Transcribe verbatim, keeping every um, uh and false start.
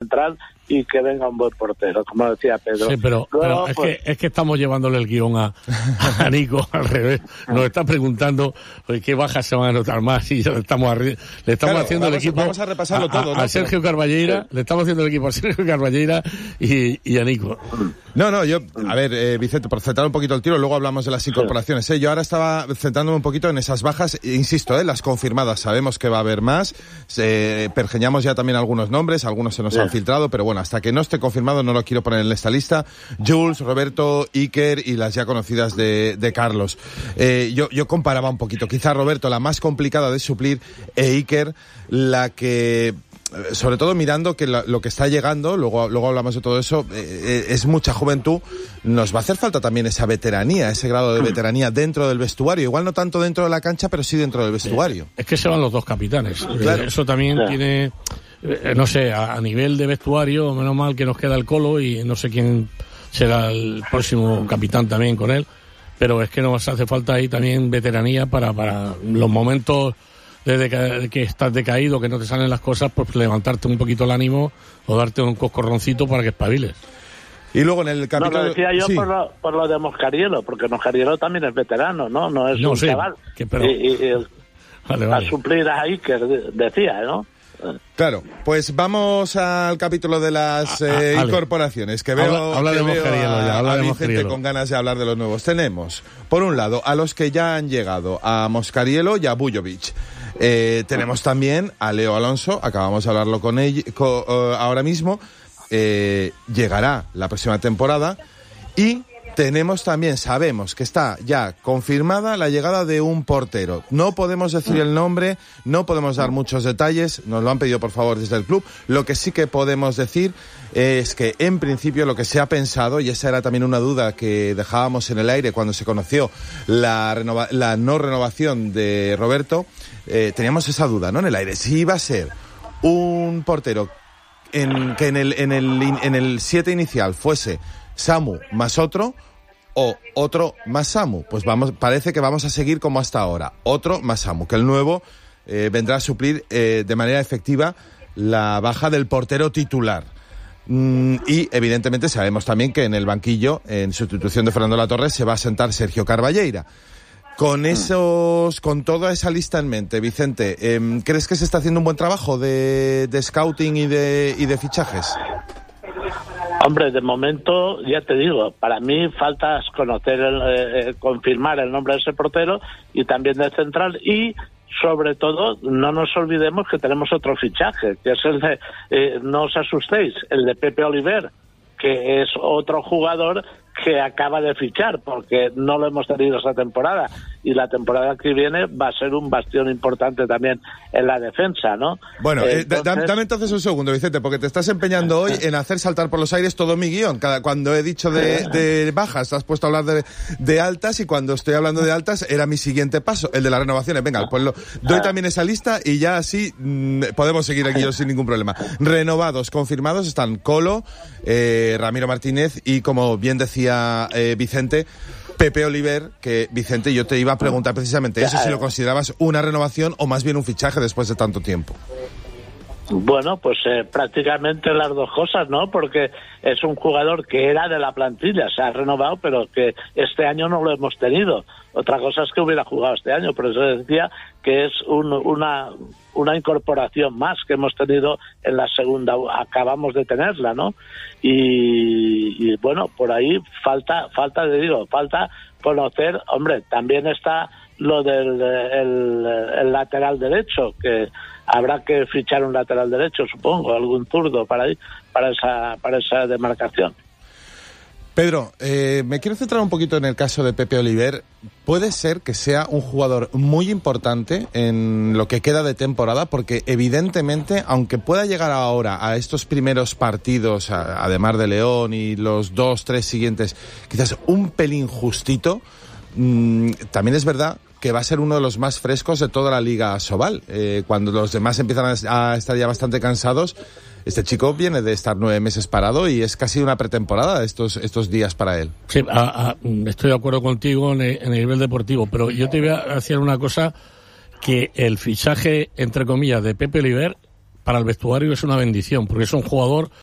central y que venga un buen portero, como decía Pedro. Sí, pero, Luego, pero es, pues, que, es que estamos llevándole el guión a, a Nico al revés. Nos está preguntando oye, qué bajas se van a notar más y le estamos, arri- le estamos Claro, haciendo vamos, el equipo vamos a repasarlo a, todo, a, ¿no? a Sergio Carballeira, le estamos haciendo el equipo a Sergio Carballeira y, y a Nico. No, no, yo, a ver, eh, Vicente, por centrar un poquito el tiro, luego hablamos de las incorporaciones. ¿eh? Yo ahora estaba centrándome un poquito en esas bajas, insisto, ¿eh? las confirmadas, sabemos que va a haber más, se, pergeñamos ya también algunos nombres, algunos se nos Bien. han filtrado, pero bueno, hasta que no esté confirmado no lo quiero poner en esta lista. Jules, Roberto, Iker y las ya conocidas de, de Carlos. Eh, yo, yo comparaba un poquito, quizá Roberto la más complicada de suplir e Iker la que... sobre todo mirando que la, lo que está llegando, luego, luego hablamos de todo eso, eh, es mucha juventud, nos va a hacer falta también esa veteranía, ese grado de veteranía dentro del vestuario, igual no tanto dentro de la cancha, pero sí dentro del vestuario. Es que se van los dos capitanes. Claro. Eh, eso también Claro. tiene, eh, no sé, a, a nivel de vestuario, menos mal que nos queda el Colo y no sé quién será el próximo capitán también con él, pero es que nos hace falta ahí también veteranía para, para los momentos desde que, que estás decaído, que no te salen las cosas, pues levantarte un poquito el ánimo o darte un coscorroncito para que espabiles. Y luego en el no, capítulo... lo decía yo sí. por, lo, por lo de Moscarielo, porque Moscarielo también es veterano, ¿no? No es No, un sí, chaval. que pero- Y, y- y Vale, a vale. suplir a Iker, de- decía, ¿no? Claro, pues vamos al capítulo de las Ah, ah, eh, vale. incorporaciones, que veo, Habla- habla que de veo Moscarielo a, ya, habla a de Vicente Moscarielo. con ganas de hablar de los nuevos. Tenemos, por un lado, a los que ya han llegado, a Moscarielo y a Bujovic. Eh, tenemos también a Leo Alonso, acabamos de hablarlo con él co- eh, ahora mismo, eh, llegará la próxima temporada y tenemos también, sabemos que está ya confirmada la llegada de un portero. No podemos decir el nombre, no podemos dar muchos detalles, nos lo han pedido por favor desde el club. Lo que sí que podemos decir es que en principio lo que se ha pensado, y esa era también una duda que dejábamos en el aire cuando se conoció la, renova- la no renovación de Roberto, eh, teníamos esa duda, ¿no? En el aire, si iba a ser un portero en, que en el, en el, en el siete inicial fuese Samu más otro, o otro más Samu. Pues vamos, parece que vamos a seguir como hasta ahora. Otro más Samu, que el nuevo eh, vendrá a suplir eh, de manera efectiva la baja del portero titular. Mm, y evidentemente sabemos también que en el banquillo, en sustitución de Fernando Latorre, se va a sentar Sergio Carballeira. Con esos, con toda esa lista en mente, Vicente, eh, ¿crees que se está haciendo un buen trabajo de, de scouting y de, y de fichajes? Hombre, de momento, ya te digo, para mí falta conocer, el, eh, confirmar el nombre de ese portero y también del central y, sobre todo, no nos olvidemos que tenemos otro fichaje, que es el de, eh, no os asustéis, el de Pepe Oliver, que es otro jugador que acaba de fichar, porque no lo hemos tenido esta temporada, y la temporada que viene va a ser un bastión importante también en la defensa, ¿no? Bueno, eh, Entonces... dame, dame entonces un segundo, Vicente, porque te estás empeñando hoy en hacer saltar por los aires todo mi guión. Cada, cuando he dicho de, de bajas, te has puesto a hablar de, de altas, y cuando estoy hablando de altas era mi siguiente paso, el de las renovaciones. Venga, pues lo, doy también esa lista y ya así mmm, podemos seguir aquí sin ningún problema. Renovados, confirmados están Colo, eh, Ramiro Martínez y, como bien decía eh, Vicente, Pepe Oliver, que, Vicente, yo te iba a preguntar precisamente eso, si lo considerabas una renovación o más bien un fichaje después de tanto tiempo. Bueno, pues eh, prácticamente las dos cosas, ¿no? Porque es un jugador que era de la plantilla, se ha renovado, pero que este año no lo hemos tenido. Otra cosa es que hubiera jugado este año, por eso decía que es un, una, una incorporación más que hemos tenido en la segunda, acabamos de tenerla, ¿no? Y, y bueno, por ahí falta, falta, te digo, falta conocer, hombre, también está lo del el, el lateral derecho, que habrá que fichar un lateral derecho, supongo, algún zurdo para ahí, para esa, para esa demarcación. Pedro, eh, me quiero centrar un poquito en el caso de Pepe Oliver. Puede ser que sea un jugador muy importante en lo que queda de temporada, porque evidentemente, aunque pueda llegar ahora a estos primeros partidos, a, además de León y los dos, tres siguientes, quizás un pelín justito, mmm, también es verdad que va a ser uno de los más frescos de toda la Liga Asobal. Eh, cuando los demás empiezan a, a estar ya bastante cansados, este chico viene de estar nueve meses parado y es casi una pretemporada estos estos días para él. Sí, a, a, estoy de acuerdo contigo en el, en el nivel deportivo, pero yo te voy a decir una cosa, que el fichaje, entre comillas, de Pepe Oliver para el vestuario es una bendición, porque es un jugador